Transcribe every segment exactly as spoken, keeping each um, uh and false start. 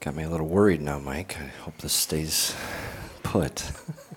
Got me a little worried now, Mike. I hope this stays put.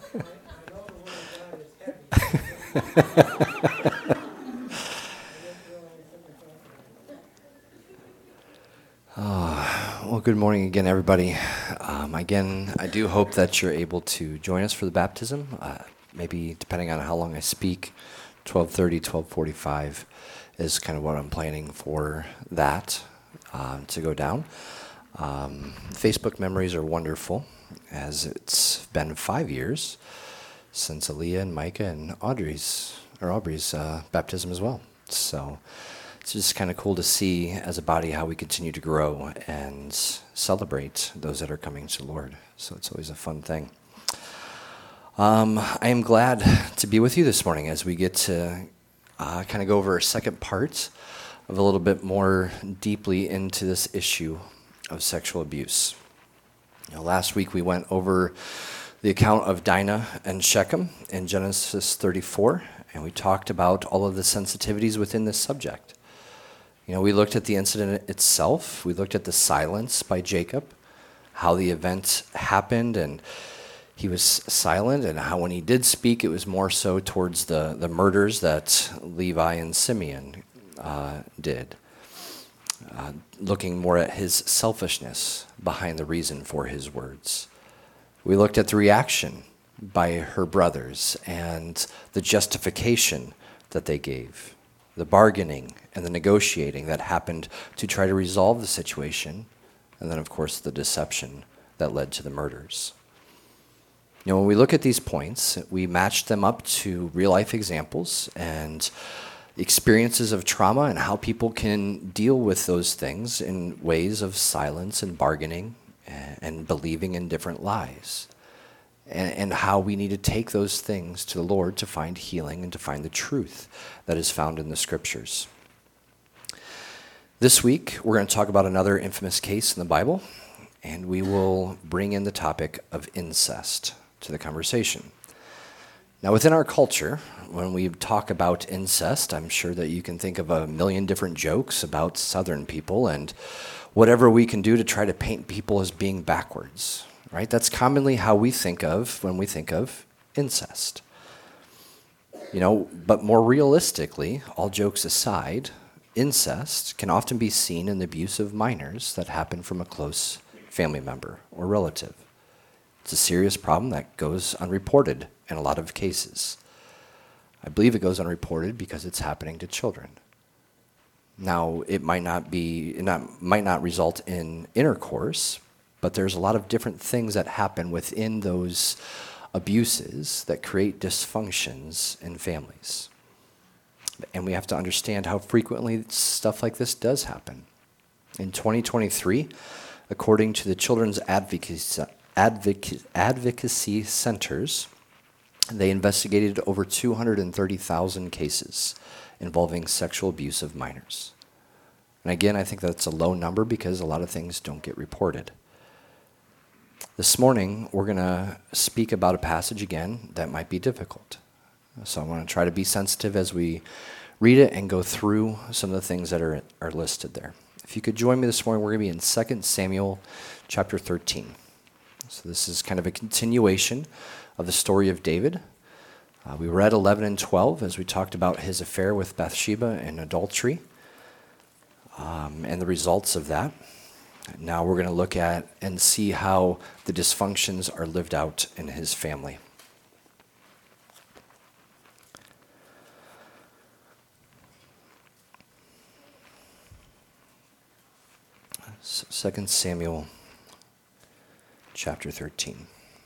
Oh, well, good morning again, everybody. Um, again, I do hope that you're able to join us for the baptism. Uh, maybe depending on how long I speak, twelve thirty, twelve forty-five is kind of what I'm planning for that uh, to go down. Um, Facebook memories are wonderful, as it's been five years since Aaliyah and Micah and Audrey's or Aubrey's uh, baptism as well. So it's just kind of cool to see as a body how we continue to grow and celebrate those that are coming to the Lord. So it's always a fun thing. Um, I am glad to be with you this morning as we get to uh, kind of go over a second part of a little bit more deeply into this issue of sexual abuse. You know, last week we went over the account of Dinah and Shechem in Genesis thirty-four, and we talked about all of the sensitivities within this subject. You know, we looked at the incident itself. We looked at the silence by Jacob, how the event happened, and he was silent, and how when he did speak, it was more so towards the, the murders that Levi and Simeon uh, did. Uh, looking more at his selfishness behind the reason for his words. We looked at the reaction by her brothers and the justification that they gave, the bargaining and the negotiating that happened to try to resolve the situation, and then, of course, the deception that led to the murders. You know, when we look at these points, we match them up to real-life examples and experiences of trauma and how people can deal with those things in ways of silence and bargaining and, and believing in different lies. And, and how we need to take those things to the Lord to find healing and to find the truth that is found in the Scriptures. This week, we're going to talk about another infamous case in the Bible, and we will bring in the topic of incest to the conversation. Now, within our culture, when we talk about incest, I'm sure that you can think of a million different jokes about Southern people and whatever we can do to try to paint people as being backwards, right? That's commonly how we think of when we think of incest. You know, but more realistically, all jokes aside, incest can often be seen in the abuse of minors that happen from a close family member or relative. It's a serious problem that goes unreported in a lot of cases. I believe it goes unreported because it's happening to children. Now, it might not be, it not, might not result in intercourse, but there's a lot of different things that happen within those abuses that create dysfunctions in families. And we have to understand how frequently stuff like this does happen. In twenty twenty-three, according to the Children's Advocacy, Advoc- Advocacy Centers, they investigated over two hundred thirty thousand cases involving sexual abuse of minors. And again, I think that's a low number because a lot of things don't get reported. This morning, we're going to speak about a passage again that might be difficult. So I want to try to be sensitive as we read it and go through some of the things that are, are listed there. If you could join me this morning, we're going to be in Second Samuel chapter thirteen. So this is kind of a continuation of the story of David. Uh, we read eleven and twelve as we talked about his affair with Bathsheba and adultery um, and the results of that. Now we're going to look at and see how the dysfunctions are lived out in his family. Second Samuel chapter thirteen.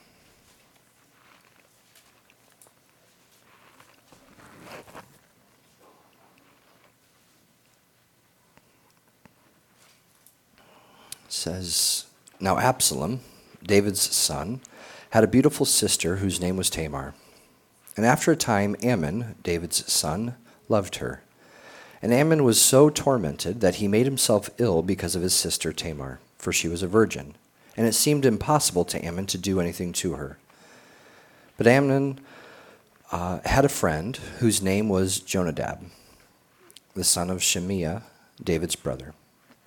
Says, now Absalom, David's son, had a beautiful sister whose name was Tamar. And after a time, Amnon, David's son, loved her. And Amnon was so tormented that he made himself ill because of his sister Tamar, for she was a virgin, and it seemed impossible to Amnon to do anything to her. But Amnon uh, had a friend whose name was Jonadab, the son of Shemiah, David's brother.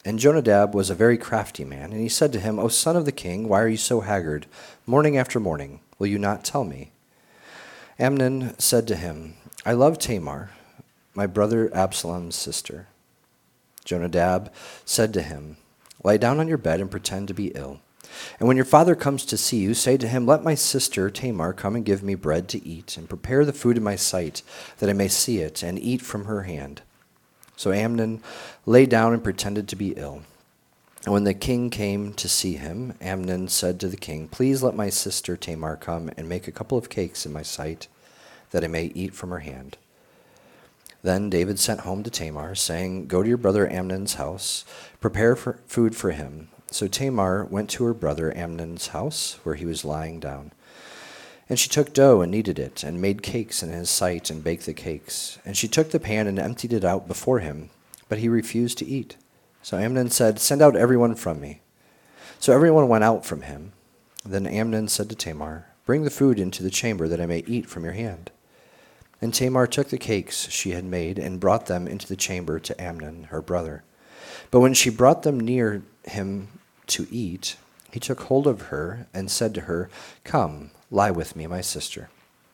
And Jonadab was a very crafty man, and he said to him, O son of the king, why are you so haggard? Morning after morning, will you not tell me? Amnon said to him, I love Tamar, my brother Absalom's sister. Jonadab said to him, Lie down on your bed and pretend to be ill. And when your father comes to see you, say to him, Let my sister Tamar come and give me bread to eat, and prepare the food in my sight, that I may see it, and eat from her hand. So Amnon lay down and pretended to be ill. And when the king came to see him, Amnon said to the king, Please let my sister Tamar come and make a couple of cakes in my sight, that I may eat from her hand. Then David sent home to Tamar, saying, Go to your brother Amnon's house, prepare for food for him. So Tamar went to her brother Amnon's house, where he was lying down. And she took dough and kneaded it, and made cakes in his sight, and baked the cakes. And she took the pan and emptied it out before him, but he refused to eat. So Amnon said, Send out everyone from me. So everyone went out from him. Then Amnon said to Tamar, Bring the food into the chamber, that I may eat from your hand. And Tamar took the cakes she had made, and brought them into the chamber to Amnon, her brother. But when she brought them near him to eat, he took hold of her, and said to her, Come, lie with me, my sister.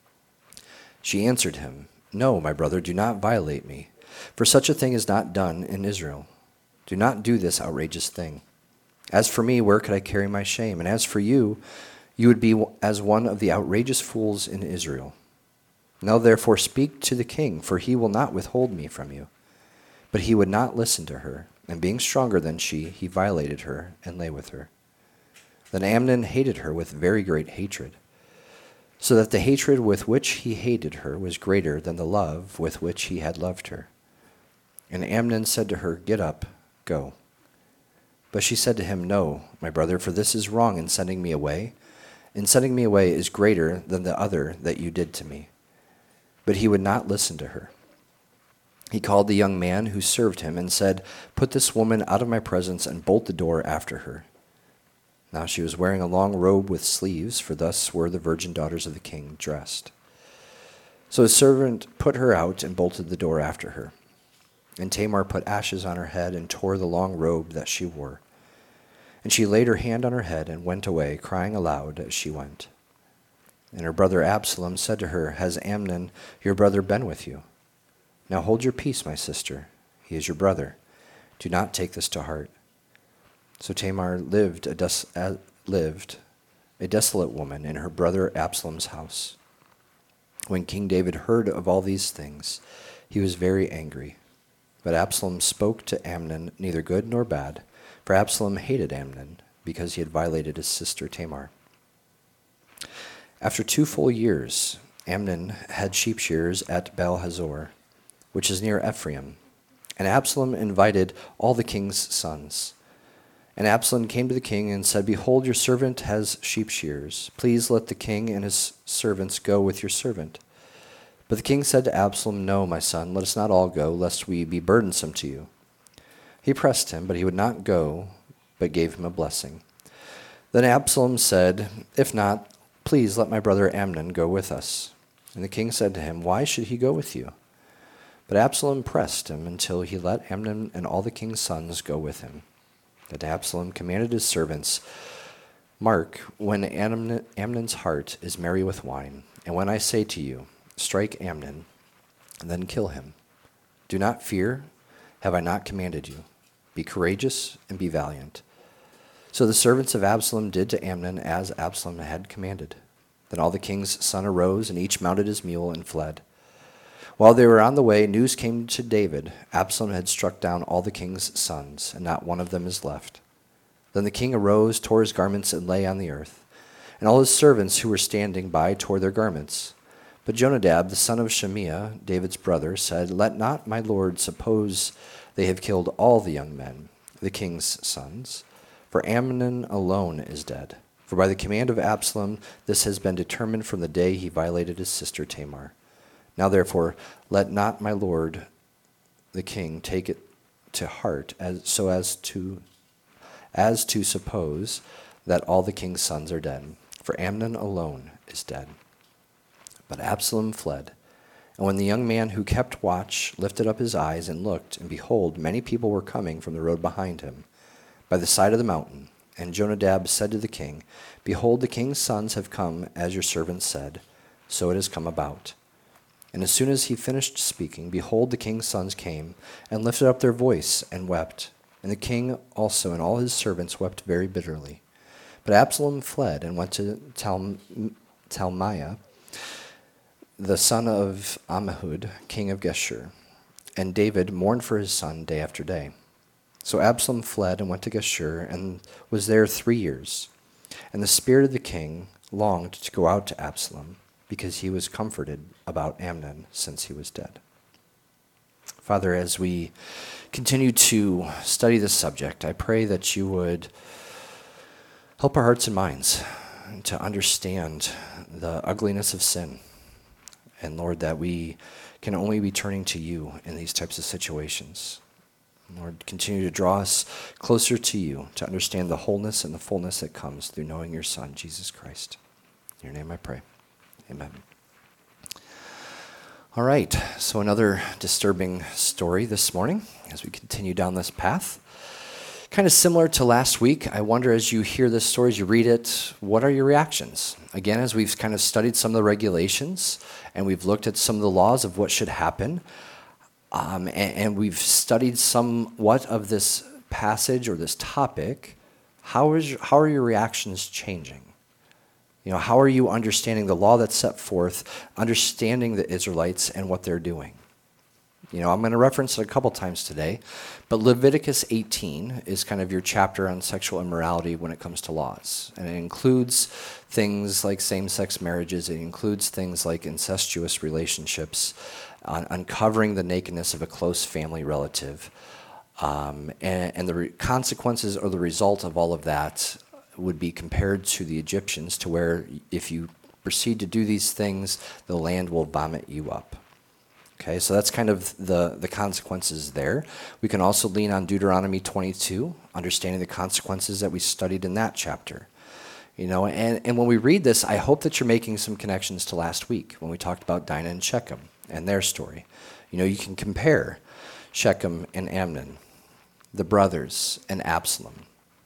She answered him, No, my brother, do not violate me, for such a thing is not done in Israel. Do not do this outrageous thing. As for me, where could I carry my shame? And as for you, you would be as one of the outrageous fools in Israel. Now therefore speak to the king, for he will not withhold me from you. But he would not listen to her, and being stronger than she, he violated her and lay with her. Then Amnon hated her with very great hatred, so that the hatred with which he hated her was greater than the love with which he had loved her. And Amnon said to her, Get up, go. But she said to him, No, my brother, for this is wrong in sending me away. In sending me away is greater than the other that you did to me. But he would not listen to her. He called the young man who served him and said, Put this woman out of my presence and bolt the door after her. Now she was wearing a long robe with sleeves, for thus were the virgin daughters of the king dressed. So his servant put her out and bolted the door after her. And Tamar put ashes on her head and tore the long robe that she wore. And she laid her hand on her head and went away, crying aloud as she went. And her brother Absalom said to her, Has Amnon, your brother, been with you? Now hold your peace, my sister. He is your brother. Do not take this to heart. So Tamar lived a, des- uh, lived a desolate woman in her brother Absalom's house. When King David heard of all these things, he was very angry. But Absalom spoke to Amnon neither good nor bad, for Absalom hated Amnon, because he had violated his sister Tamar. After two full years, Amnon had sheep shears at Baal-hazor, which is near Ephraim. And Absalom invited all the king's sons. And Absalom came to the king and said, Behold, your servant has sheep shears. Please let the king and his servants go with your servant. But the king said to Absalom, No, my son, let us not all go, lest we be burdensome to you. He pressed him, but he would not go, but gave him a blessing. Then Absalom said, If not, please let my brother Amnon go with us. And the king said to him, Why should he go with you? But Absalom pressed him until he let Amnon and all the king's sons go with him. That Absalom commanded his servants, Mark, when Amnon, Amnon's heart is merry with wine, and when I say to you, Strike Amnon, and then kill him. Do not fear, have I not commanded you? Be courageous and be valiant. So the servants of Absalom did to Amnon as Absalom had commanded. Then all the king's sons arose, and each mounted his mule and fled. While they were on the way, news came to David. Absalom had struck down all the king's sons, and not one of them is left. Then the king arose, tore his garments, and lay on the earth. And all his servants who were standing by tore their garments. But Jonadab, the son of Shimea, David's brother, said, Let not my lord suppose they have killed all the young men, the king's sons, for Amnon alone is dead. For by the command of Absalom this has been determined from the day he violated his sister Tamar. Now therefore, let not my lord the king take it to heart as so as to as to suppose that all the king's sons are dead, for Amnon alone is dead. But Absalom fled, And when the young man who kept watch lifted up his eyes and looked, and behold, many people were coming from the road behind him, by the side of the mountain. And Jonadab said to the king, Behold, the king's sons have come, as your servant said. So it has come about. And as soon as he finished speaking, behold, the king's sons came, and lifted up their voice, and wept. And the king also and all his servants wept very bitterly. But Absalom fled, and went to Tal- Talmaiah, the son of Ammihud, king of Geshur. And David mourned for his son day after day. So Absalom fled and went to Geshur, and was there three years. And the spirit of the king longed to go out to Absalom, because he was comforted about Amnon since he was dead. Father, as we continue to study this subject, I pray that you would help our hearts and minds to understand the ugliness of sin. And Lord, that we can only be turning to you in these types of situations. Lord, continue to draw us closer to you to understand the wholeness and the fullness that comes through knowing your Son, Jesus Christ. In your name I pray. Amen. All right, so another disturbing story this morning as we continue down this path. Kind of similar to last week, I wonder as you hear this story, as you read it, what are your reactions? Again, as we've kind of studied some of the regulations and we've looked at some of the laws of what should happen, um, and, and we've studied somewhat of this passage or this topic, how is how are your reactions changing? You know, how are you understanding the law that's set forth, understanding the Israelites and what they're doing? You know, I'm going to reference it a couple times today, but Leviticus eighteen is kind of your chapter on sexual immorality when it comes to laws. And it includes things like same-sex marriages. It includes things like incestuous relationships, uh, uncovering the nakedness of a close family relative. Um, and, and the re- consequences or the result of all of that would be compared to the Egyptians, to where if you proceed to do these things, the land will vomit you up. Okay, so that's kind of the, the consequences there. We can also lean on Deuteronomy twenty-two, understanding the consequences that we studied in that chapter. You know, and, and when we read this, I hope that you're making some connections to last week when we talked about Dinah and Shechem and their story. You know, you can compare Shechem and Amnon, the brothers, and Absalom.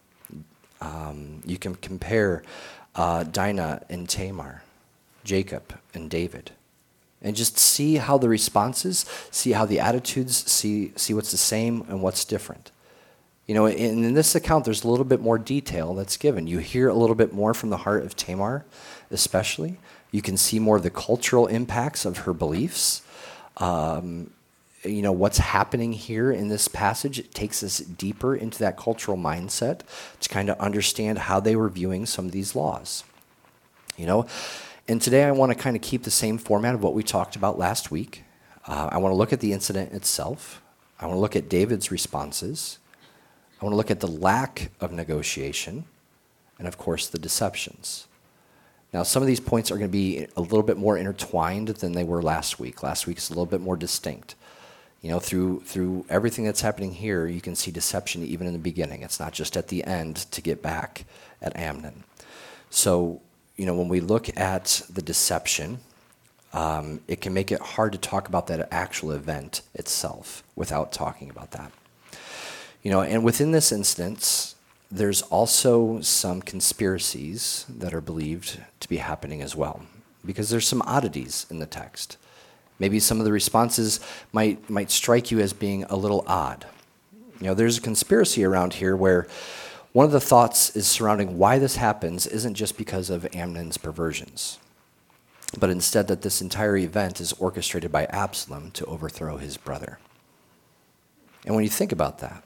Um, you can compare uh, Dinah and Tamar, Jacob and David. And just see how the responses, see how the attitudes, see see what's the same and what's different. You know, in, in this account, there's a little bit more detail that's given. You hear a little bit more from the heart of Tamar, especially. You can see more of the cultural impacts of her beliefs. Um, you know, what's happening here in this passage, it takes us deeper into that cultural mindset to kind of understand how they were viewing some of these laws. You know, and today I want to kind of keep the same format of what we talked about last week. Uh, I want to look at the incident itself. I want to look at David's responses. I want to look at the lack of negotiation, and of course the deceptions. Now, some of these points are going to be a little bit more intertwined than they were last week. Last week is a little bit more distinct. You know, through through everything that's happening here, you can see deception even in the beginning. It's not just at the end to get back at Amnon. So, you know, when we look at the deception, um, it can make it hard to talk about that actual event itself without talking about that. You know, and within this instance, there's also some conspiracies that are believed to be happening as well, because there's some oddities in the text. Maybe some of the responses might might strike you as being a little odd. You know, there's a conspiracy around here where one of the thoughts is surrounding why this happens isn't just because of Amnon's perversions, but instead that this entire event is orchestrated by Absalom to overthrow his brother. And when you think about that,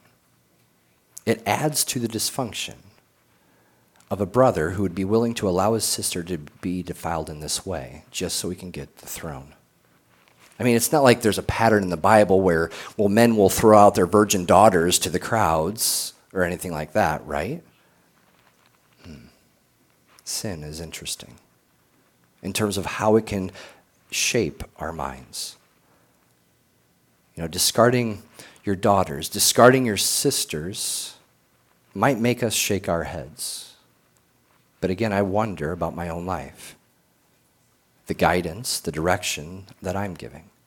it adds to the dysfunction of a brother who would be willing to allow his sister to be defiled in this way just so he can get the throne. I mean, it's not like there's a pattern in the Bible where, well, men will throw out their virgin daughters to the crowds or anything like that, right? Hmm. Sin is interesting in terms of how it can shape our minds. You know, discarding your daughters, discarding your sisters might make us shake our heads. But again, I wonder about my own life, the guidance, the direction that I'm giving.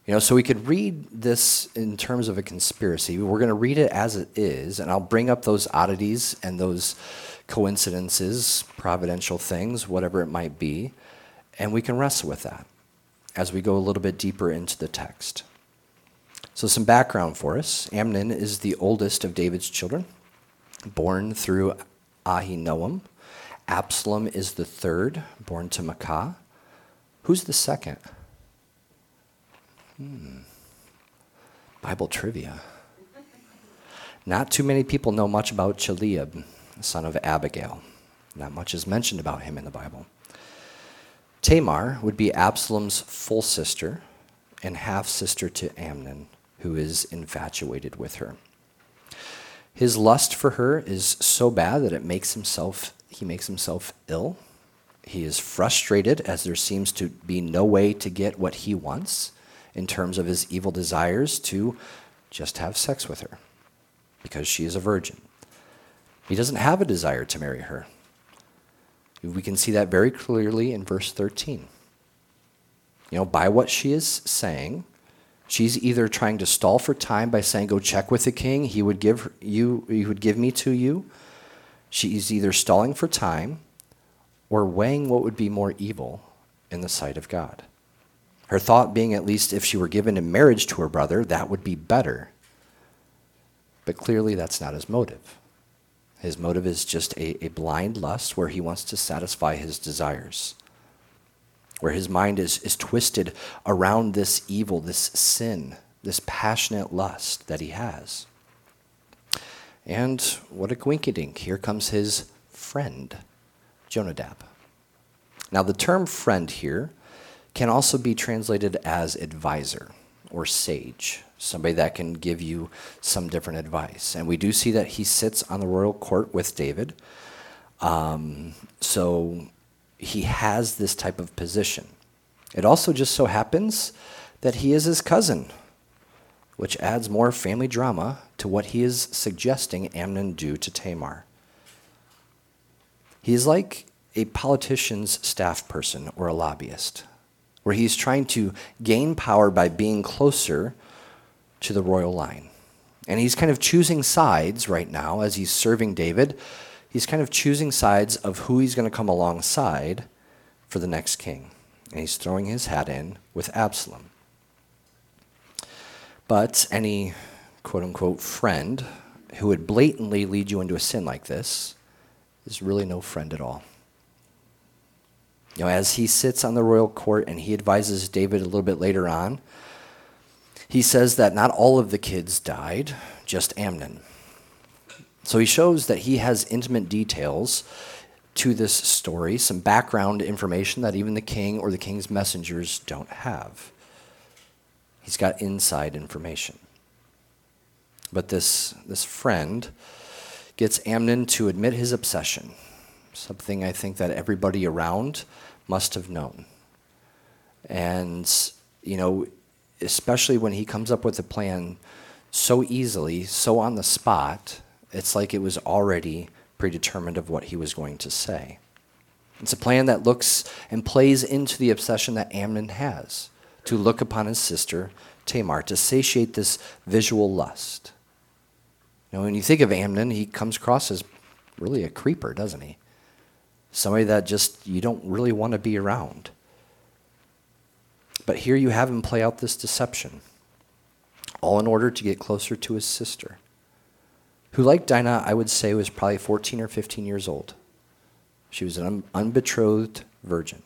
You know, so we could read this in terms of a conspiracy. We're going to read it as it is, and I'll bring up those oddities and those coincidences, providential things, whatever it might be, and we can wrestle with that as we go a little bit deeper into the text. So some background for us. Amnon is the oldest of David's children, born through Ahinoam. Absalom is the third, born to Maacah. Who's the second? Hmm. Bible trivia. Not too many people know much about Chileab, son of Abigail. Not much is mentioned about him in the Bible. Tamar would be Absalom's full sister and half-sister to Amnon, who is infatuated with her. His lust for her is so bad that it makes himself, he makes himself ill. He is frustrated as there seems to be no way to get what he wants in terms of his evil desires to just have sex with her because she is a virgin. He doesn't have a desire to marry her. We can see that very clearly in verse thirteen. You know, by what she is saying, she's either trying to stall for time by saying, go check with the king, he would give you, he would give me to you. She's either stalling for time or weighing what would be more evil in the sight of God. Her thought being, at least if she were given in marriage to her brother, that would be better. But clearly that's not his motive. His motive is just a, a blind lust where he wants to satisfy his desires, where his mind is, is twisted around this evil, this sin, this passionate lust that he has. And what a coinkydink, here comes his friend, Jonadab. Now the term friend here can also be translated as advisor or sage, somebody that can give you some different advice. And we do see that he sits on the royal court with David. Um, so he has this type of position. It also just so happens that he is his cousin, which adds more family drama to what he is suggesting Amnon do to Tamar. He is like a politician's staff person or a lobbyist, where he's trying to gain power by being closer to the royal line. And he's kind of choosing sides right now as he's serving David. He's kind of choosing sides of who he's going to come alongside for the next king. And he's throwing his hat in with Absalom. But any quote-unquote friend who would blatantly lead you into a sin like this is really no friend at all. You know, as he sits on the royal court and he advises David a little bit later on, he says that not all of the kids died, just Amnon. So he shows that he has intimate details to this story, some background information that even the king or the king's messengers don't have. He's got inside information. But this, this friend gets Amnon to admit his obsession, something I think that everybody around must have known. And, you know, especially when he comes up with a plan so easily, so on the spot, it's like it was already predetermined of what he was going to say. It's a plan that looks and plays into the obsession that Amnon has, to look upon his sister Tamar, to satiate this visual lust. You know, when you think of Amnon, he comes across as really a creeper, doesn't he? Somebody that just you don't really want to be around. But here you have him play out this deception, all in order to get closer to his sister, who, like Dinah, I would say was probably fourteen or fifteen years old. She was an un- unbetrothed virgin.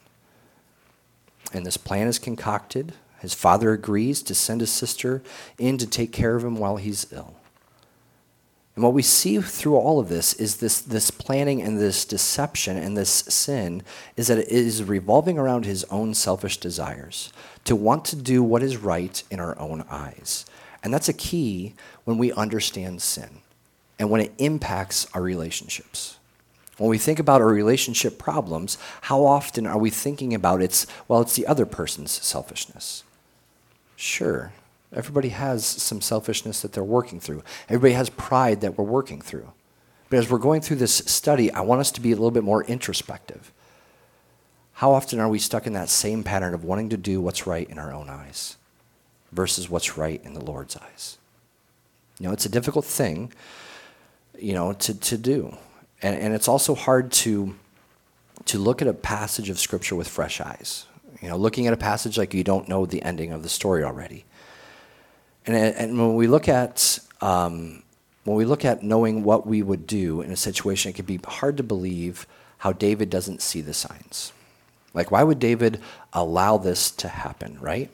And this plan is concocted. His father agrees to send his sister in to take care of him while he's ill. And what we see through all of this is this, this planning and this deception and this sin is that it is revolving around his own selfish desires, to want to do what is right in our own eyes. And that's a key when we understand sin and when it impacts our relationships. When we think about our relationship problems, how often are we thinking about it's, well, it's the other person's selfishness? Sure. Everybody has some selfishness that they're working through. Everybody has pride that we're working through. But as we're going through this study, I want us to be a little bit more introspective. How often are we stuck in that same pattern of wanting to do what's right in our own eyes? versus what's right in the Lord's eyes. You know, it's a difficult thing, you know, to, to do. And, and it's also hard to, to look at a passage of Scripture with fresh eyes. You know, looking at a passage like you don't know the ending of the story already. And, and when we look at um, when we look at knowing what we would do in a situation, it can be hard to believe how David doesn't see the signs. Like, why would David allow this to happen, right?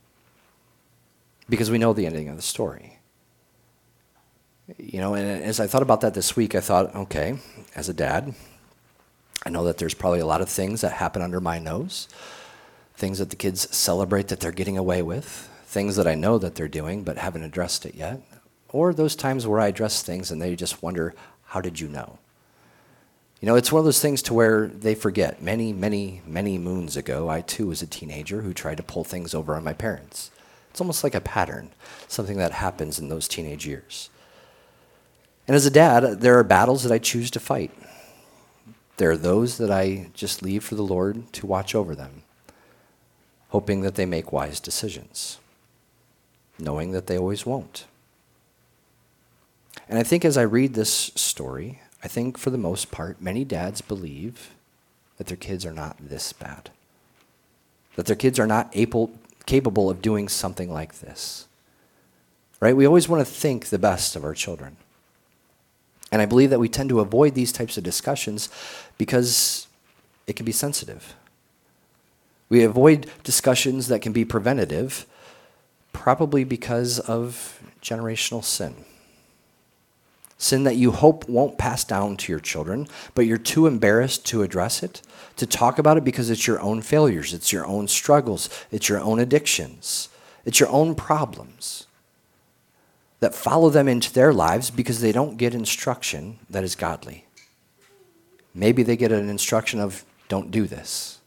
Because we know the ending of the story. You know, and as I thought about that this week, I thought, okay, as a dad, I know that there's probably a lot of things that happen under my nose, things that the kids celebrate that they're getting away with, things that I know that they're doing but haven't addressed it yet, or those times where I address things and they just wonder, how did you know? You know, it's one of those things to where they forget. Many, many, many moons ago, I too was a teenager who tried to pull things over on my parents. It's almost like a pattern, something that happens in those teenage years. And as a dad, there are battles that I choose to fight. There are those that I just leave for the Lord to watch over them, hoping that they make wise decisions, knowing that they always won't. And I think as I read this story, I think for the most part, many dads believe that their kids are not this bad, that their kids are not able, capable of doing something like this, right? We always want to think the best of our children. And I believe that we tend to avoid these types of discussions because it can be sensitive. We avoid discussions that can be preventative, probably because of generational sin. Sin that you hope won't pass down to your children, but you're too embarrassed to address it, to talk about it because it's your own failures, it's your own struggles, it's your own addictions, it's your own problems that follow them into their lives because they don't get instruction that is godly. Maybe they get an instruction of, don't do this.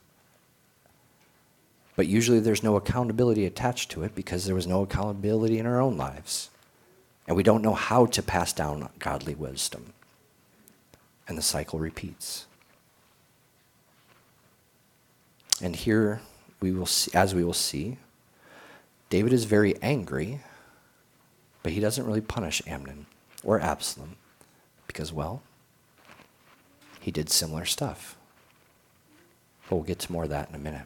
But usually there's no accountability attached to it because there was no accountability in our own lives. And we don't know how to pass down godly wisdom. And the cycle repeats. And here, we will see, as we will see, David is very angry, but he doesn't really punish Amnon or Absalom because, well, he did similar stuff. But we'll get to more of that in a minute.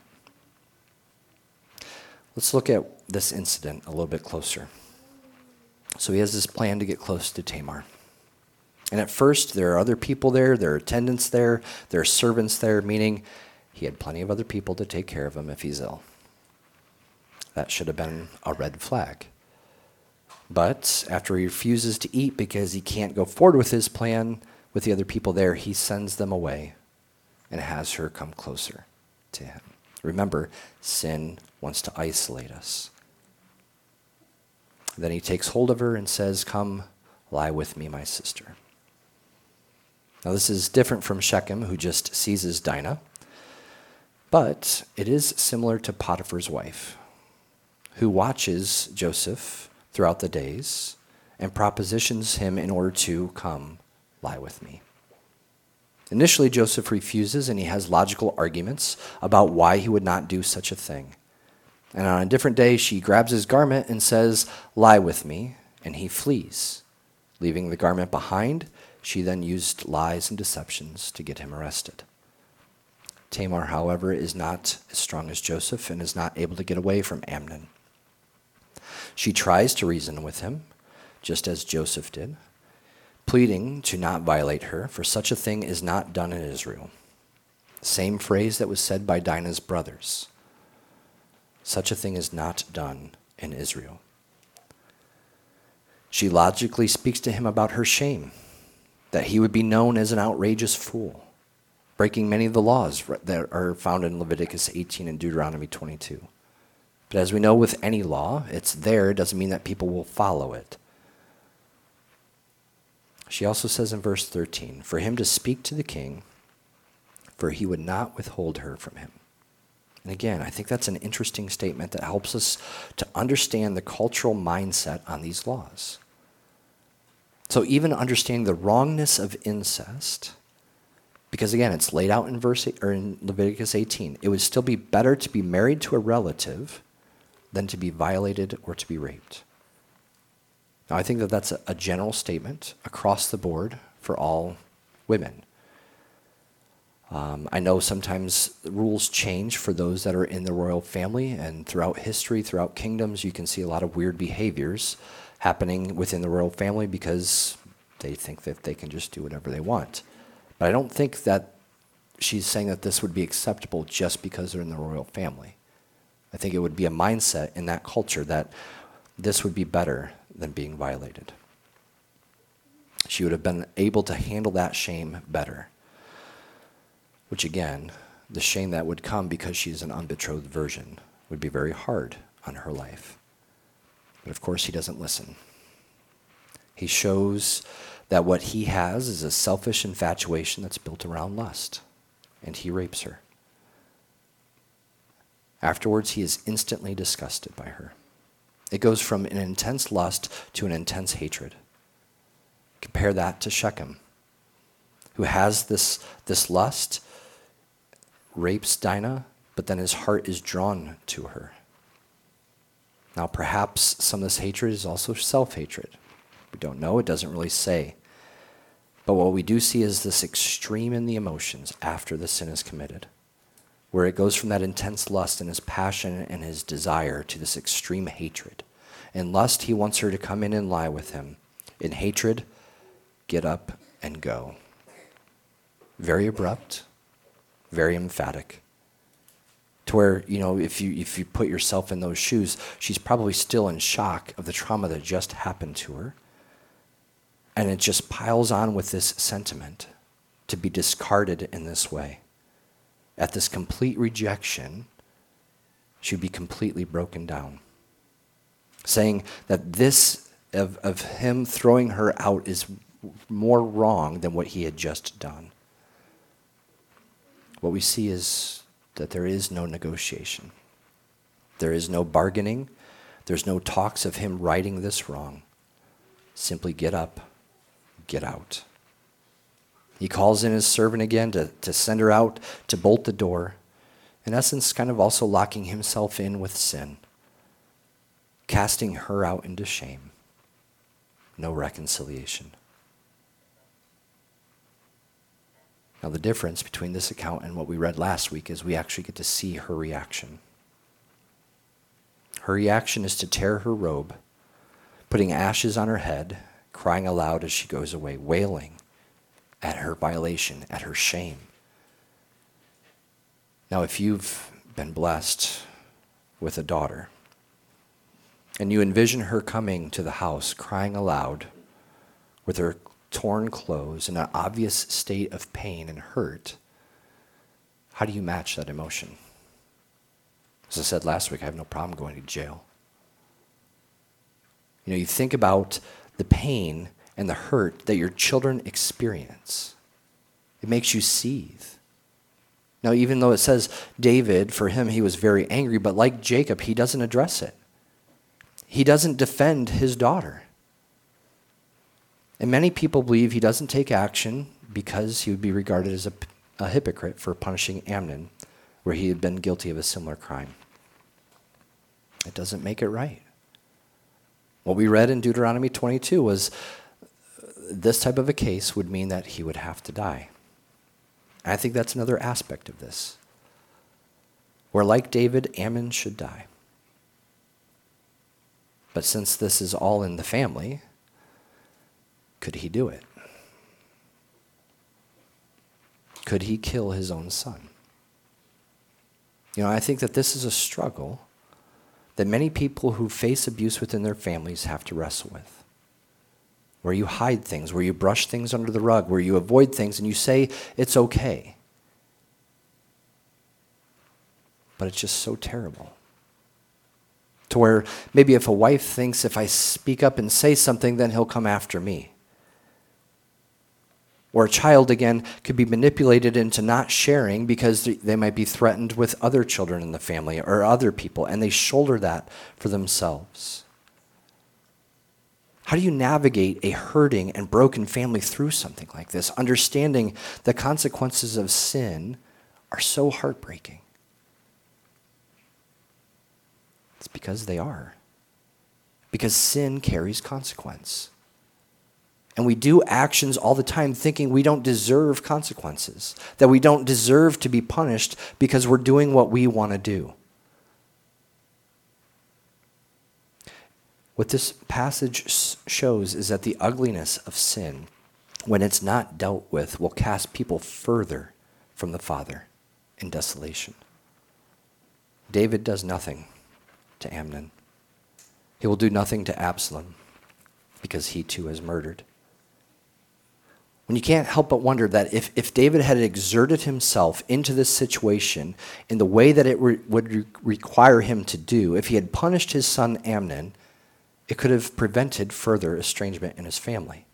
Let's look at this incident a little bit closer. So he has this plan to get close to Tamar. And at first, there are other people there, there are attendants there, there are servants there, meaning he had plenty of other people to take care of him if he's ill. That should have been a red flag. But after he refuses to eat because he can't go forward with his plan with the other people there, he sends them away and has her come closer to him. Remember, sin wants to isolate us. Then he takes hold of her and says, "Come, lie with me, my sister." Now this is different from Shechem, who just seizes Dinah, but it is similar to Potiphar's wife, who watches Joseph throughout the days and propositions him in order to come lie with me. Initially, Joseph refuses, and he has logical arguments about why he would not do such a thing. And on a different day, she grabs his garment and says, "Lie with me," and he flees. Leaving the garment behind, she then used lies and deceptions to get him arrested. Tamar, however, is not as strong as Joseph and is not able to get away from Amnon. She tries to reason with him, just as Joseph did, pleading to not violate her, for such a thing is not done in Israel. The same phrase that was said by Dinah's brothers. Such a thing is not done in Israel. She logically speaks to him about her shame, that he would be known as an outrageous fool, breaking many of the laws that are found in Leviticus eighteen and Deuteronomy twenty-two. But as we know with any law, it's there, it doesn't mean that people will follow it. She also says in verse thirteen, for him to speak to the king, for he would not withhold her from him. And again, I think that's an interesting statement that helps us to understand the cultural mindset on these laws. So even understanding the wrongness of incest, because again, it's laid out in verse or in Leviticus eighteen, it would still be better to be married to a relative than to be violated or to be raped. Now, I think that that's a, a general statement across the board for all women. Um, I know sometimes the rules change for those that are in the royal family, and throughout history, throughout kingdoms, you can see a lot of weird behaviors happening within the royal family because they think that they can just do whatever they want. But I don't think that she's saying that this would be acceptable just because they're in the royal family. I think it would be a mindset in that culture that this would be better than being violated. She would have been able to handle that shame better. Which again, the shame that would come because she's an unbetrothed virgin would be very hard on her life. But of course, he doesn't listen. He shows that what he has is a selfish infatuation that's built around lust, and he rapes her. Afterwards, he is instantly disgusted by her. It goes from an intense lust to an intense hatred. Compare that to Shechem, who has this, this lust, rapes Dinah, but then his heart is drawn to her. Now, perhaps some of this hatred is also self-hatred. We don't know. It doesn't really say. But what we do see is this extreme in the emotions after the sin is committed, where it goes from that intense lust and his passion and his desire to this extreme hatred. In lust, he wants her to come in and lie with him. In hatred, get up and go. Very abrupt, very emphatic. To where, you know, if you if you put yourself in those shoes, she's probably still in shock of the trauma that just happened to her. And it just piles on with this sentiment to be discarded in this way. At this complete rejection, she would be completely broken down. Saying that this, of, of him throwing her out, is more wrong than what he had just done. What we see is that there is no negotiation. There is no bargaining. There's no talks of him righting this wrong. Simply get up, get out. He calls in his servant again to, to send her out, to bolt the door. In essence, kind of also locking himself in with sin. Casting her out into shame. No reconciliation. Now, the difference between this account and what we read last week is we actually get to see her reaction. Her reaction is to tear her robe, putting ashes on her head, crying aloud as she goes away, wailing at her violation, at her shame. Now, if you've been blessed with a daughter, and you envision her coming to the house, crying aloud, with her torn clothes in an obvious state of pain and hurt, how do you match that emotion? As I said last week, I have no problem going to jail. You know, you think about the pain and the hurt that your children experience. It makes you seethe. Now, even though it says David, for him, he was very angry, but like Jacob, he doesn't address it. He doesn't defend his daughter. And many people believe he doesn't take action because he would be regarded as a, a hypocrite for punishing Amnon, where he had been guilty of a similar crime. It doesn't make it right. What we read in Deuteronomy twenty-two was this type of a case would mean that he would have to die. And I think that's another aspect of this, where like David, Amnon should die. But since this is all in the family, could he do it? Could he kill his own son? You know, I think that this is a struggle that many people who face abuse within their families have to wrestle with. Where you hide things, where you brush things under the rug, where you avoid things and you say it's okay. But it's just so terrible. To where maybe if a wife thinks if I speak up and say something, then he'll come after me. Or a child, again, could be manipulated into not sharing because they might be threatened with other children in the family or other people, and they shoulder that for themselves. How do you navigate a hurting and broken family through something like this, understanding the consequences of sin are so heartbreaking? It's because they are. Because sin carries consequence. And we do actions all the time thinking we don't deserve consequences, that we don't deserve to be punished because we're doing what we want to do. What this passage shows is that the ugliness of sin, when it's not dealt with, will cast people further from the Father in desolation. David does nothing to Amnon. He will do nothing to Absalom because he too is murdered. When you can't help but wonder that if, if David had exerted himself into this situation in the way that it re- would re- require him to do, if he had punished his son Amnon, it could have prevented further estrangement in his family.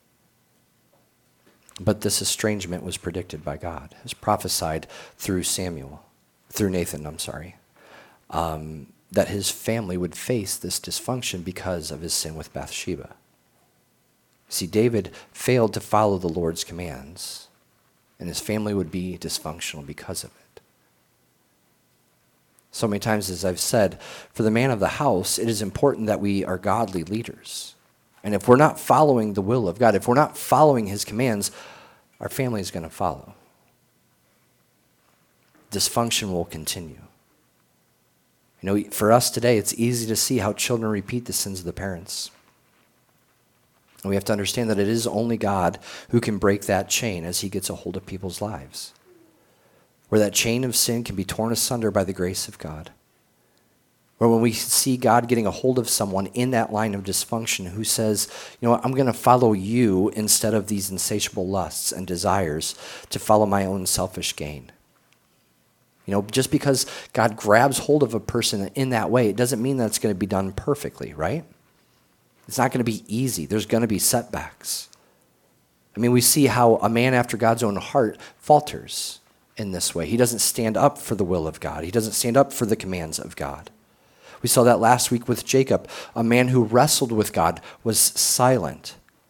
But this estrangement was predicted by God. It was prophesied through Samuel, through Nathan, I'm sorry, um, that his family would face this dysfunction because of his sin with Bathsheba. See, David failed to follow the Lord's commands, and his family would be dysfunctional because of it. So many times, as I've said, for the man of the house, it is important that we are godly leaders. And if we're not following the will of God, if we're not following his commands, our family is going to follow. Dysfunction will continue. You know, for us today, it's easy to see how children repeat the sins of the parents. And we have to understand that it is only God who can break that chain as he gets a hold of people's lives, where that chain of sin can be torn asunder by the grace of God. Or when we see God getting a hold of someone in that line of dysfunction who says, you know what, I'm going to follow you instead of these insatiable lusts and desires to follow my own selfish gain. You know, just because God grabs hold of a person in that way, it doesn't mean that it's going to be done perfectly, right? It's not going to be easy. There's going to be setbacks. I mean, we see how a man after God's own heart falters in this way. He doesn't stand up for the will of God. He doesn't stand up for the commands of God. We saw that last week with Jacob. A man who wrestled with God was silent.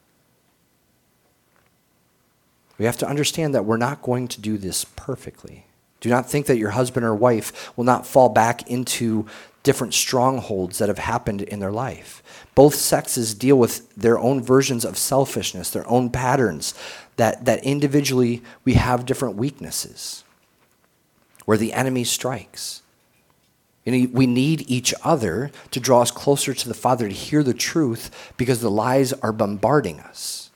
We have to understand that we're not going to do this perfectly. Do not think that your husband or wife will not fall back into different strongholds that have happened in their life. Both sexes deal with their own versions of selfishness, their own patterns, that, that individually we have different weaknesses where the enemy strikes. You know, we need each other to draw us closer to the Father, to hear the truth, because the lies are bombarding us.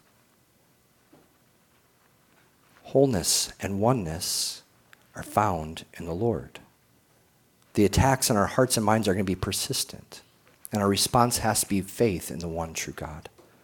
Wholeness and oneness are found in the Lord. The attacks on our hearts and minds are going to be persistent, and our response has to be faith in the one true God.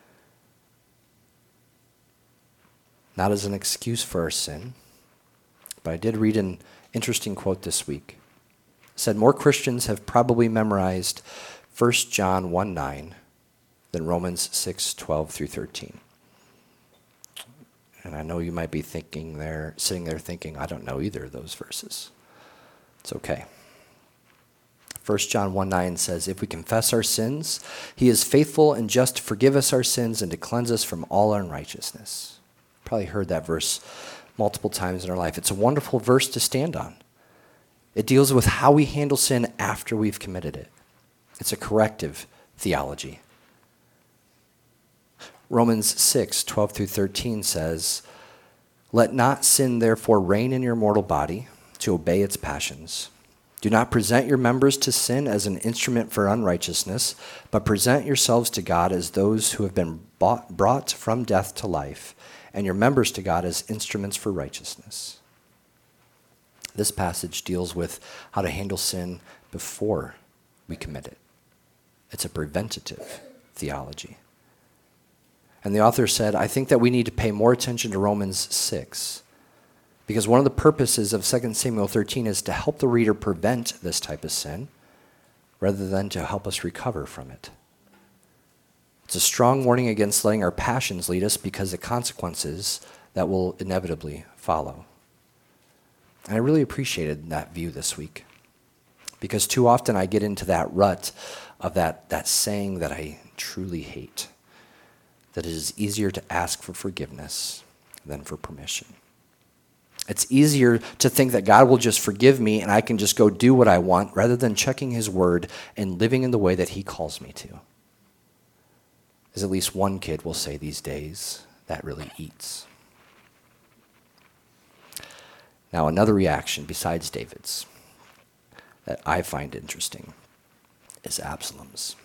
Not as an excuse for our sin, but I did read an interesting quote this week. It said, more Christians have probably memorized First John one nine than Romans six twelve through thirteen. And I know you might be thinking there, sitting there thinking, I don't know either of those verses. It's okay. First John one nine says, if we confess our sins, he is faithful and just to forgive us our sins and to cleanse us from all unrighteousness. Probably heard that verse multiple times in our life. It's a wonderful verse to stand on. It deals with how we handle sin after we've committed it. It's a corrective theology. Romans six twelve through thirteen says, let not sin therefore reign in your mortal body to obey its passions. Do not present your members to sin as an instrument for unrighteousness, but present yourselves to God as those who have been bought, brought from death to life, and your members to God as instruments for righteousness. This passage deals with how to handle sin before we commit it. It's a preventative theology. And the author said, I think that we need to pay more attention to Romans six, because one of the purposes of Second Samuel thirteen is to help the reader prevent this type of sin, rather than to help us recover from it. It's a strong warning against letting our passions lead us because of the consequences that will inevitably follow. And I really appreciated that view this week, because too often I get into that rut of that, that saying that I truly hate, that it is easier to ask for forgiveness than for permission. It's easier to think that God will just forgive me and I can just go do what I want rather than checking his word and living in the way that he calls me to. As at least one kid will say these days, that really eats. Now, another reaction besides David's that I find interesting is Absalom's.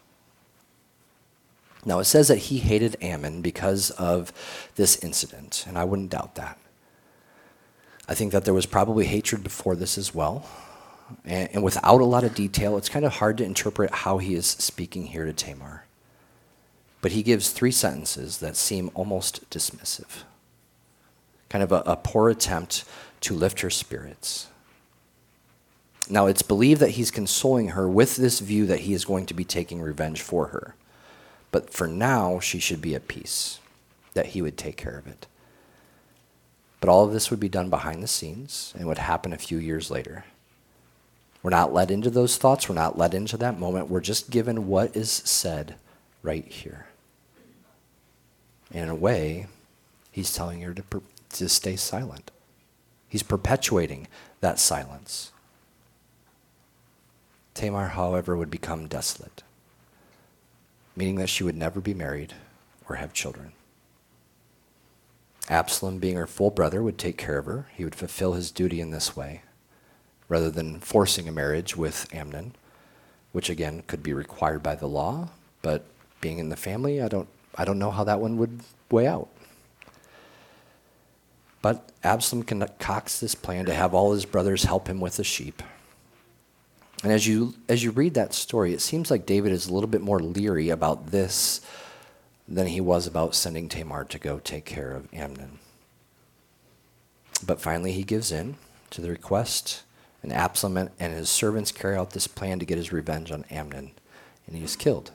Now, it says that he hated Amnon because of this incident, and I wouldn't doubt that. I think that there was probably hatred before this as well. And, and without a lot of detail, it's kind of hard to interpret how he is speaking here to Tamar. But he gives three sentences that seem almost dismissive. Kind of a, a poor attempt to lift her spirits. Now, it's believed that he's consoling her with this view that he is going to be taking revenge for her. But for now, she should be at peace, that he would take care of it. But all of this would be done behind the scenes and would happen a few years later. We're not led into those thoughts. We're not led into that moment. We're just given what is said right here. And in a way, he's telling her to, per- to stay silent. He's perpetuating that silence. Tamar, however, would become desolate, meaning that she would never be married or have children. Absalom, being her full brother, would take care of her. He would fulfill his duty in this way, rather than forcing a marriage with Amnon, which again could be required by the law, but being in the family, I don't, I don't know how that one would weigh out. But Absalom concocts this plan to have all his brothers help him with the sheep. And as you as you read that story, it seems like David is a little bit more leery about this than he was about sending Tamar to go take care of Amnon. But finally he gives in to the request, and Absalom and his servants carry out this plan to get his revenge on Amnon, and he is killed.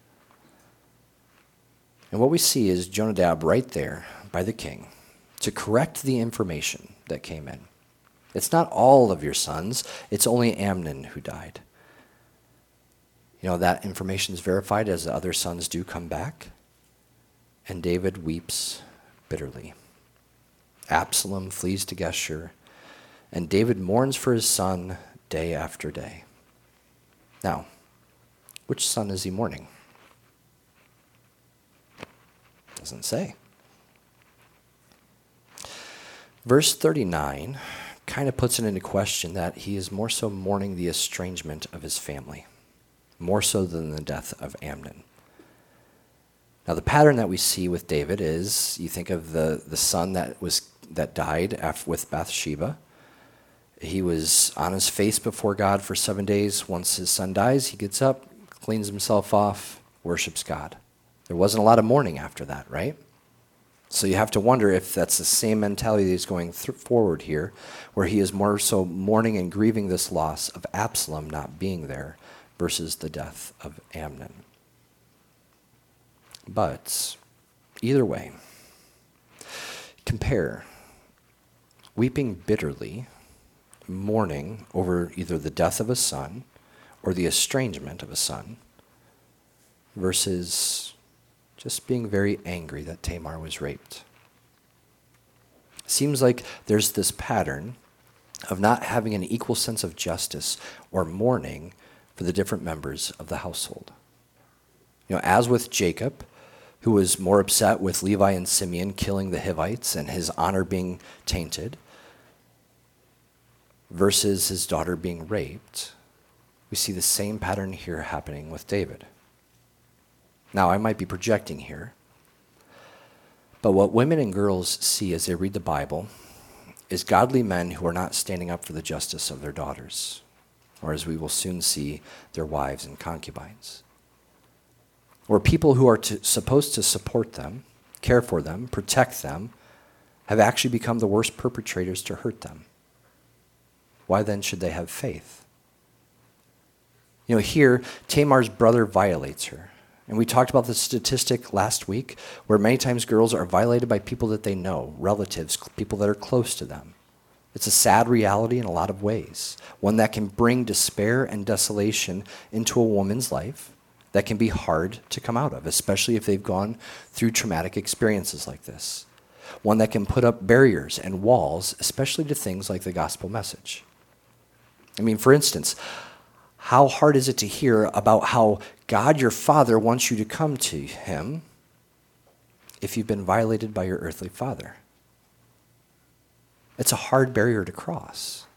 And what we see is Jonadab right there by the king to correct the information that came in. It's not all of your sons, it's only Amnon who died. You know, that information is verified as the other sons do come back. And David weeps bitterly. Absalom flees to Geshur, and David mourns for his son day after day. Now, which son is he mourning? Doesn't say. Verse thirty-nine kind of puts it into question that he is more so mourning the estrangement of his family, more so than the death of Amnon. Now, the pattern that we see with David is, you think of the, the son that was that died after, with Bathsheba. He was on his face before God for seven days. Once his son dies, he gets up, cleans himself off, worships God. There wasn't a lot of mourning after that, right? So you have to wonder if that's the same mentality that's going th- forward here, where he is more so mourning and grieving this loss of Absalom not being there versus the death of Amnon. But either way, compare weeping bitterly, mourning over either the death of a son or the estrangement of a son, versus just being very angry that Tamar was raped. Seems like there's this pattern of not having an equal sense of justice or mourning for the different members of the household. You know, as with Jacob, who was more upset with Levi and Simeon killing the Hivites and his honor being tainted, versus his daughter being raped, we see the same pattern here happening with David. Now, I might be projecting here, but what women and girls see as they read the Bible is godly men who are not standing up for the justice of their daughters, or as we will soon see, their wives and concubines. Or people who are to, supposed to support them, care for them, protect them, have actually become the worst perpetrators to hurt them. Why then should they have faith? You know, here, Tamar's brother violates her. And we talked about the statistic last week where many times girls are violated by people that they know, relatives, people that are close to them. It's a sad reality in a lot of ways, one that can bring despair and desolation into a woman's life that can be hard to come out of, especially if they've gone through traumatic experiences like this. one that can put up barriers and walls, especially to things like the gospel message. I mean, for instance, how hard is it to hear about how God your Father wants you to come to him if you've been violated by your earthly father? It's a hard barrier to cross.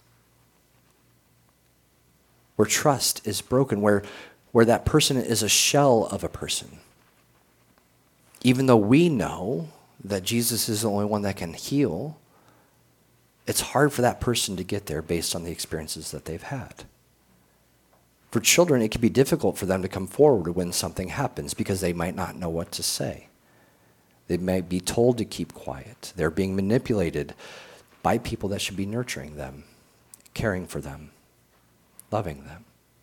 Where trust is broken, where, where that person is a shell of a person. Even though we know that Jesus is the only one that can heal, it's hard for that person to get there based on the experiences that they've had. For children, it can be difficult for them to come forward when something happens because they might not know what to say. They may be told to keep quiet. They're being manipulated by people that should be nurturing them, caring for them, loving them.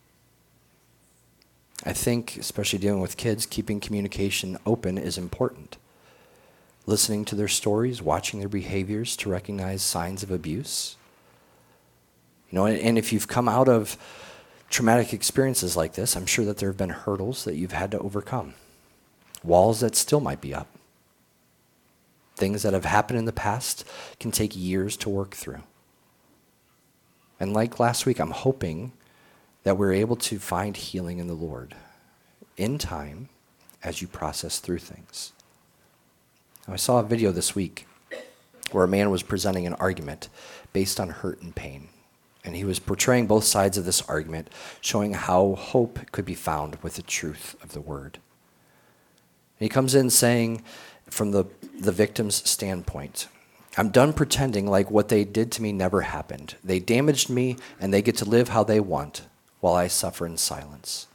I think, especially dealing with kids, keeping communication open is important. Listening to their stories, watching their behaviors to recognize signs of abuse. You know, and, and if you've come out of traumatic experiences like this, I'm sure that there have been hurdles that you've had to overcome. Walls that still might be up. Things that have happened in the past can take years to work through. And like last week, I'm hoping that we're able to find healing in the Lord in time as you process through things. Now, I saw a video this week where a man was presenting an argument based on hurt and pain. And he was portraying both sides of this argument, showing how hope could be found with the truth of the word. And he comes in saying, from the, the victim's standpoint, I'm done pretending like what they did to me never happened. They damaged me, and they get to live how they want while I suffer in silence.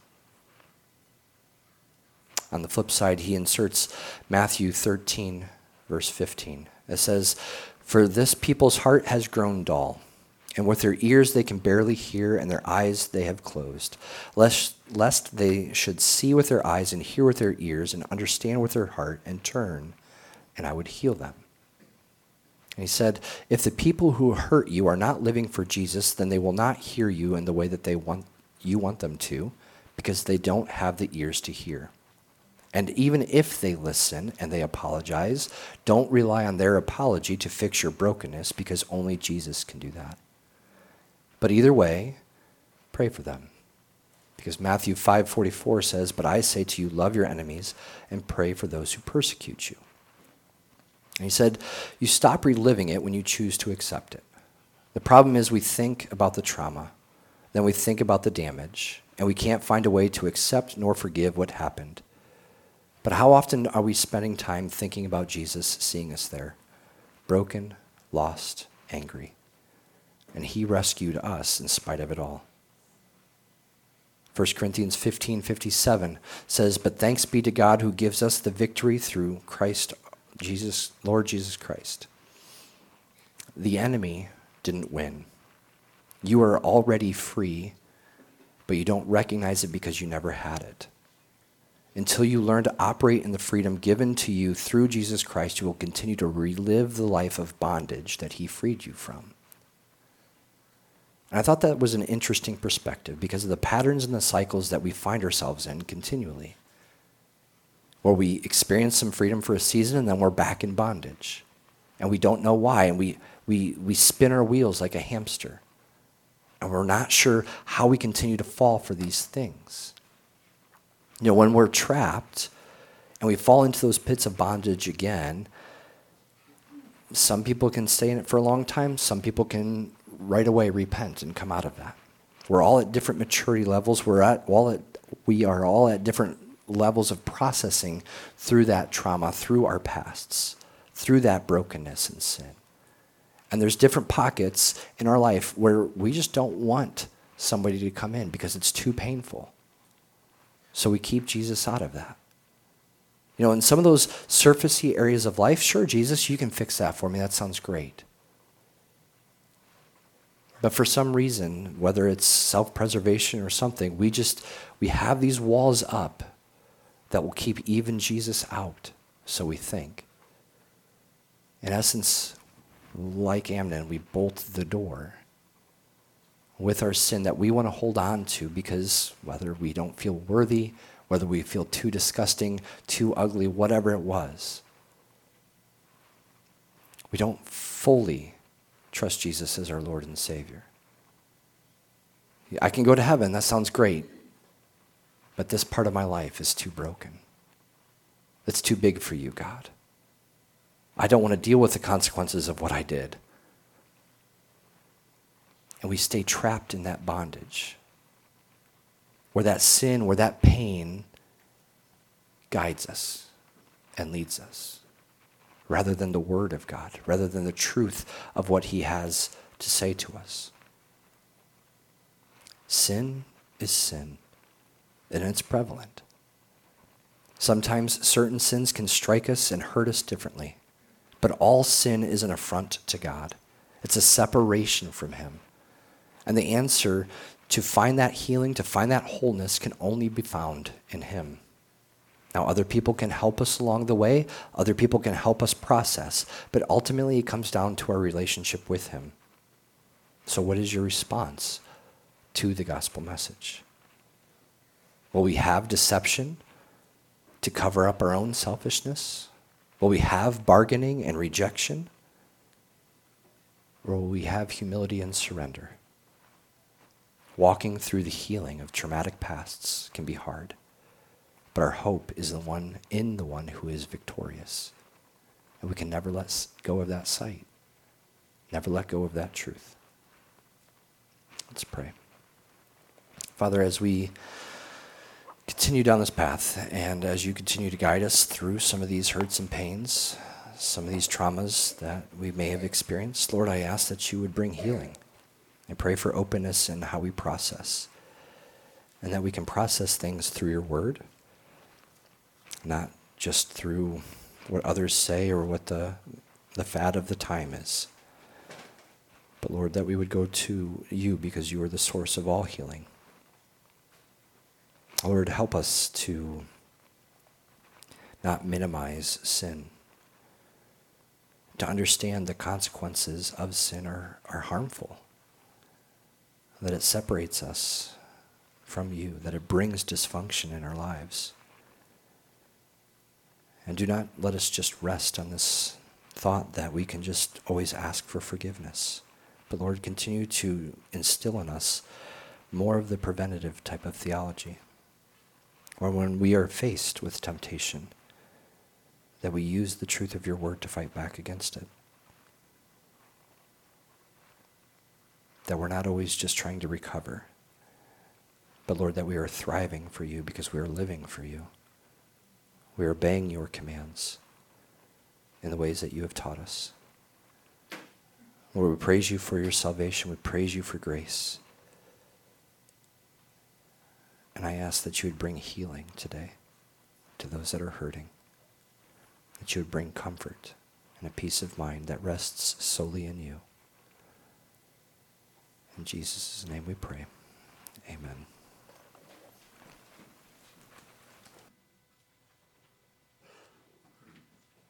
On the flip side, he inserts Matthew thirteen, verse fifteen. It says, for this people's heart has grown dull, and with their ears they can barely hear, and their eyes they have closed, lest, lest they should see with their eyes and hear with their ears and understand with their heart and turn, and I would heal them. And he said, if the people who hurt you are not living for Jesus, then they will not hear you in the way that they want you want them to, because they don't have the ears to hear. And even if they listen and they apologize, don't rely on their apology to fix your brokenness, because only Jesus can do that. But either way, pray for them. Because Matthew five forty-four says, but I say to you, love your enemies and pray for those who persecute you. And he said, you stop reliving it when you choose to accept it. The problem is we think about the trauma, then we think about the damage, and we can't find a way to accept nor forgive what happened. But how often are we spending time thinking about Jesus seeing us there, broken, lost, angry? And he rescued us in spite of it all. First Corinthians fifteen fifty-seven says, but thanks be to God who gives us the victory through Christ Jesus, Lord Jesus Christ. The enemy didn't win. You are already free, but you don't recognize it because you never had it. Until you learn to operate in the freedom given to you through Jesus Christ, you will continue to relive the life of bondage that he freed you from. And I thought that was an interesting perspective because of the patterns and the cycles that we find ourselves in continually, where we experience some freedom for a season and then we're back in bondage. And we don't know why, and we, we, we spin our wheels like a hamster. And we're not sure how we continue to fall for these things. You know, when we're trapped and we fall into those pits of bondage again, some people can stay in it for a long time. Some people can right away repent and come out of that. We're all at different maturity levels. We're at all at, we are all at different levels of processing through that trauma, through our pasts, through that brokenness and sin. And there's different pockets in our life where we just don't want somebody to come in because it's too painful. So we keep Jesus out of that. You know, in some of those surfacey areas of life, sure, Jesus, you can fix that for me. That sounds great. But for some reason, whether it's self-preservation or something, we just, we have these walls up that will keep even Jesus out, so we think. In essence, like Amnon, we bolt the door with our sin that we want to hold on to because whether we don't feel worthy, whether we feel too disgusting, too ugly, whatever it was. We don't fully trust Jesus as our Lord and Savior. I can go to heaven, that sounds great, but this part of my life is too broken. It's too big for you, God. I don't want to deal with the consequences of what I did. And we stay trapped in that bondage, where that sin, where that pain guides us and leads us, rather than the Word of God, rather than the truth of what He has to say to us. Sin is sin, and it's prevalent. Sometimes certain sins can strike us and hurt us differently, but all sin is an affront to God. It's a separation from Him. And the answer to find that healing, to find that wholeness, can only be found in Him. Now, other people can help us along the way. Other people can help us process. But ultimately, it comes down to our relationship with Him. So what is your response to the gospel message? Will we have deception to cover up our own selfishness? Will we have bargaining and rejection? Or will we have humility and surrender? Walking through the healing of traumatic pasts can be hard, but our hope is the one in the one who is victorious. And we can never let go of that sight, never let go of that truth. Let's pray. Father, as we continue down this path, and as you continue to guide us through some of these hurts and pains, some of these traumas that we may have experienced, Lord, I ask that you would bring healing. I pray for openness in how we process, and that we can process things through your word, not just through what others say or what the, the fad of the time is. But Lord, that we would go to you because you are the source of all healing. Lord, help us to not minimize sin, to understand the consequences of sin are, are harmful, that it separates us from you, that it brings dysfunction in our lives. And do not let us just rest on this thought that we can just always ask for forgiveness. But Lord, continue to instill in us more of the preventative type of theology, or when we are faced with temptation, that we use the truth of your word to fight back against it. That we're not always just trying to recover, but Lord, that we are thriving for you because we are living for you. We are obeying your commands in the ways that you have taught us. Lord, we praise you for your salvation. We praise you for grace. And I ask that you would bring healing today to those that are hurting. That you would bring comfort and a peace of mind that rests solely in you. In Jesus' name we pray. Amen.